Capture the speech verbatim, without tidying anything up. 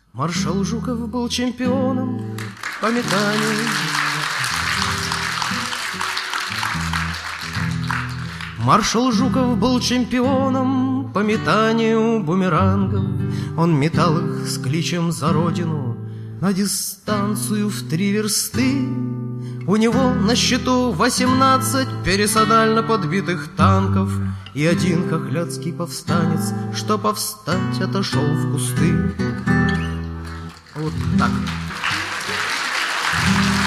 Маршал Жуков был чемпионом по метанию. Маршал Жуков был чемпионом по метанию бумерангов. Он метал их с кличем за родину на дистанцию в три версты. У него на счету восемнадцать пересадально подбитых танков и один хохлядский повстанец, что повстать отошел в кусты. Вот так.